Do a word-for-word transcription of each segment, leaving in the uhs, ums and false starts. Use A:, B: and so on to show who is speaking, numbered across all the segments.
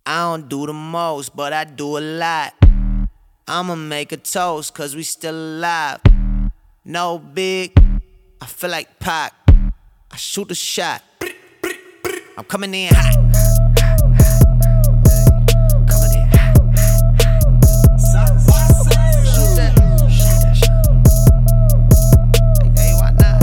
A: I don't do the most, but I do a lot. I'ma make a toast, cause we still alive. No big, I feel like Pac. I shoot a shot. I'm coming in hot. Coming in hot. Shoot that. Hey, why not?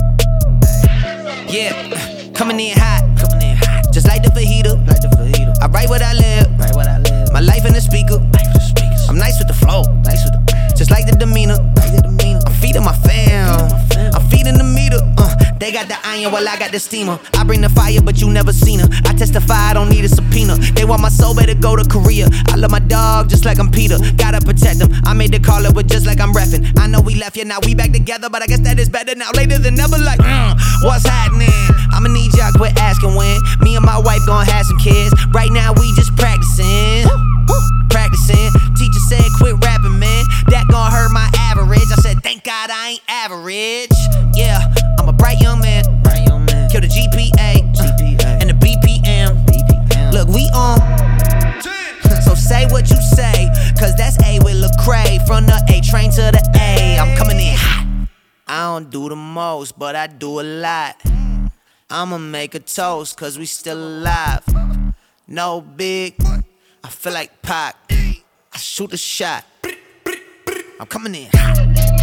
A: Yeah, coming in hot. Coming in hot. Just like the fajita. Like the fajita. I write what I live. Write what I live. My life in the speaker. I'm nice with the flow. Nice with the just like the demeanor. Like the demeanor. I'm feeding my fam. I'm feeding the meter. Uh, they got the iron while I got the steamer. I bring the fire, but you never seen her. I testify, I don't need a subpoena. They want my soul, better go to Korea. I love my dog just like I'm Peter. Gotta protect him. I made the call up with just like I'm reffing. I know we left, yeah, now we back together, but I guess that is better now. Later than never, like, mm, what's happening? I'ma need y'all quit asking when. Me and my wife gon' have some kids. Right now we just practicing. Practicing. Teacher said quit rapping, man. That gon' hurt my average. I said thank God I ain't average. Yeah, I'm a bright young man. Bright young man. Kill the G P A, G P A. And the B P M. B P M. Look, we on. So say what you say, cause that's A with Lecrae. From the A train to the A. I'm coming in hot. I don't do the most, but I do a lot. I'ma make a toast, cause we still alive. No big, I feel like Pac. I shoot a shot. I'm coming in hot.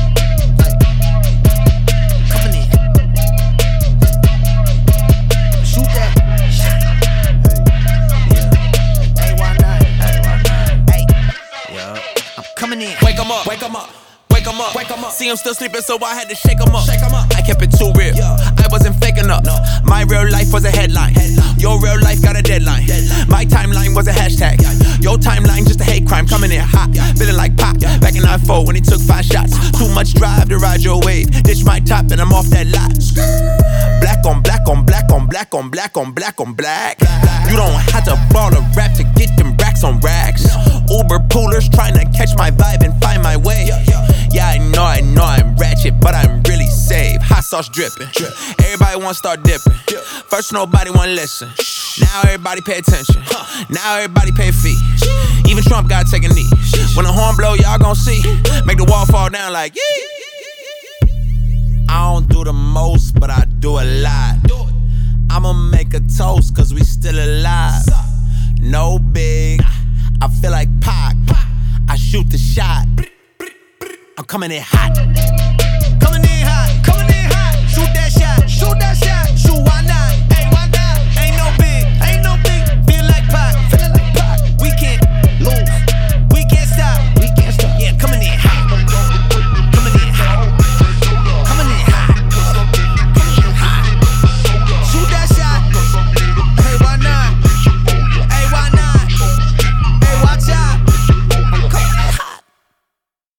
A: Coming in. Shoot that shot. Yeah. Hey, why not? Hey, why not? Hey. Yeah. I'm coming in.
B: Wake 'em up. Wake 'em up. Wake 'em up, wake 'em up. See him still sleeping, so I had to shake 'em up. Shake 'em up. I kept it too real. Yeah. I wasn't faking up. No. My real life was a headline. headline. Your real life got a deadline. deadline. My timeline was a hashtag. Yeah, yeah. Your timeline just a hate crime. Coming in hot, yeah. Feeling like Pac. Yeah. Back in nine four when he took five shots. Too much drive to ride your wave. Ditch my top and I'm off that lot. Black on black on black on black on black on black on black. black. You don't have to ball a rap to get them racks on racks. No. Uber poolers trying to catch my vibe and find my way. Yeah, yeah. Yeah, I know, I know I'm ratchet, but I'm really safe. Hot sauce dripping. Drip. Everybody wanna start dipping. Drip. First nobody wanna listen. Now everybody pay attention. Huh. Now everybody pay a fee. Even Trump gotta take a knee. When the horn blow, y'all gon' see. Make the wall fall down like yee. I don't do the most, but I do a lot. I'ma make a toast, cause we still alive. No big, I feel like Pac. I shoot the shot. I'm coming in hot.